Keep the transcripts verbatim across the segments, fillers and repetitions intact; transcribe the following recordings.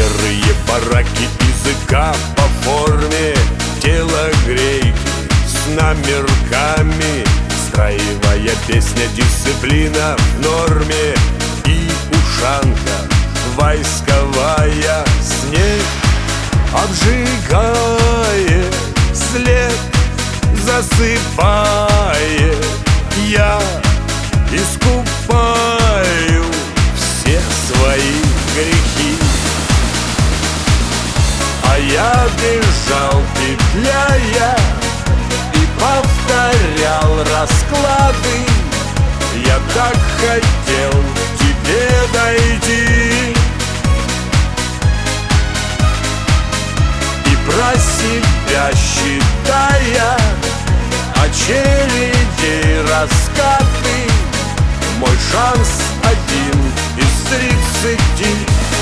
Серые бараки, языка по форме, телогрейки с номерками, строевая песня, дисциплина в норме и ушанка войсковая. Снег обжигает, след засыпает, я искупаю все свои грехи. А я бежал, петляя, и повторял расклады. Я так хотел к тебе дойти и про себя считая очередей раскаты. Мой шанс один из тридцати.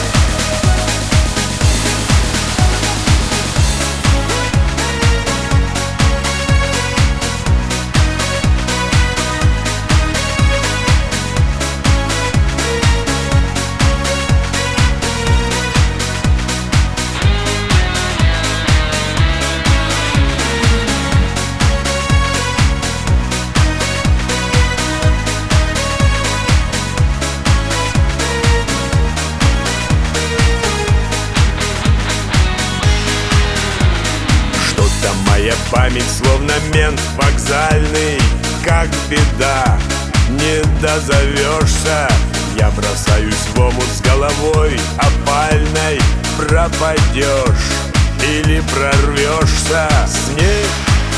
Моя память словно мент вокзальный, как беда, не дозовешься. Я бросаюсь в омут с головой опальной, пропадешь или прорвешься. Снег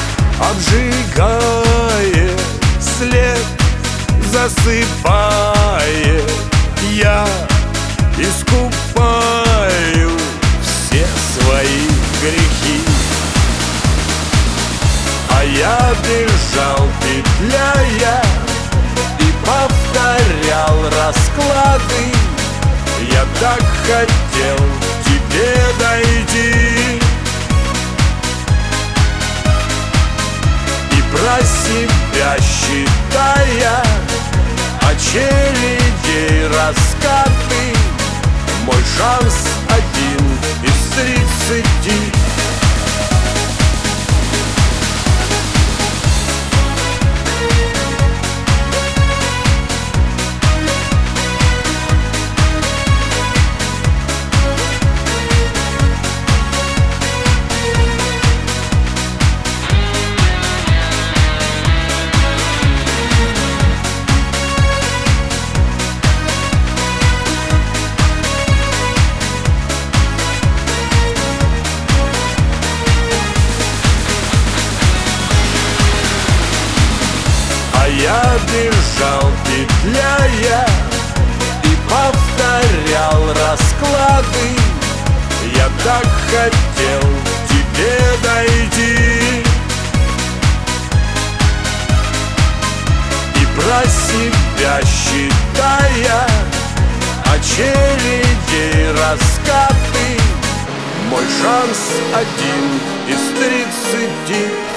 обжигает, след засыпает, я искупаю все свои грехи. А я бежал, петляя, и повторял расклады. Я так хотел к тебе дойти и про себя считая очередей раскаты. Мой шанс один из тридцати. Я бежал, петляя, и повторял расклады. Я так хотел к тебе дойти и про себя считая очередей раскаты. Мой шанс один из тридцати.